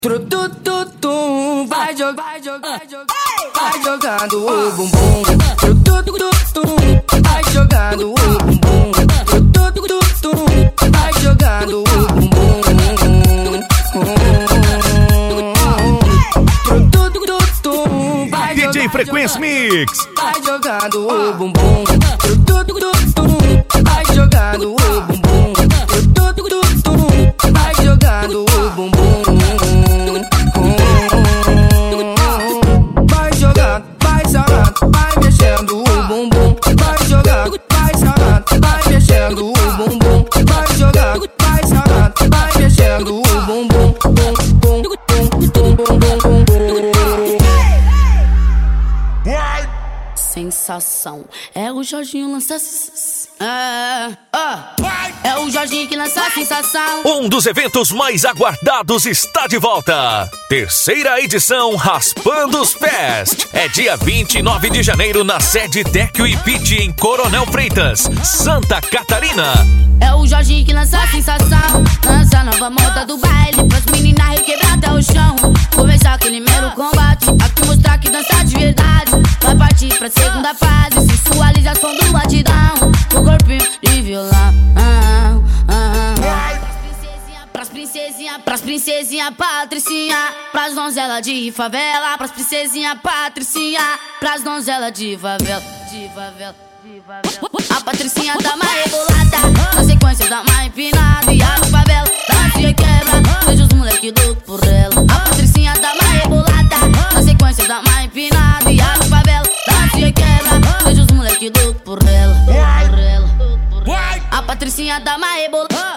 Trutututum, vai jogando o bumbum. Trutututum, vai jogando o bumbum. Trutututum, vai jogando o bumbum. Trutututum, vai jogando. DJ Frequência Mix. Vai jogando o bumbum. Trutututum, vai jogando o bumbum. Trutututum, vai jogando o bumbum. Vai jogando, vai sarrando, vai mexendo o bumbum. Vai jogando, vai sarrando, vai mexendo o bumbum. Vai jogando, vai sarrando, vai mexendo o bumbum. Sensação, é o Jorginho lança é o Jorginho que lança a sensação. Um dos eventos mais aguardados está de volta. Terceira edição Raspando os Fest. É dia 29 de janeiro na sede Tecno e Pit em Coronel Freitas, Santa Catarina. É o Jorginho que lança a sensação. Lança a nova moda do baile pras meninas requebrar até o chão. Começar aquele mero combate, aqui mostrar que dança de verdade. Vai partir pra segunda fase, sensualização do batidão. O corpinho de violão. Pras princesinha patricinha, pras donzela de favela. Pras princesinha patricinha, pras donzela de favela. A patricinha dá uma rebolada, na sequência dá uma empinada. E a favela dança e quebra, veja os moleque louco por ela. A patricinha dá uma rebolada, na sequência dá uma empinada. E a favela dança e quebra, veja os moleque louco por ela. A patricinha dá uma rebolada.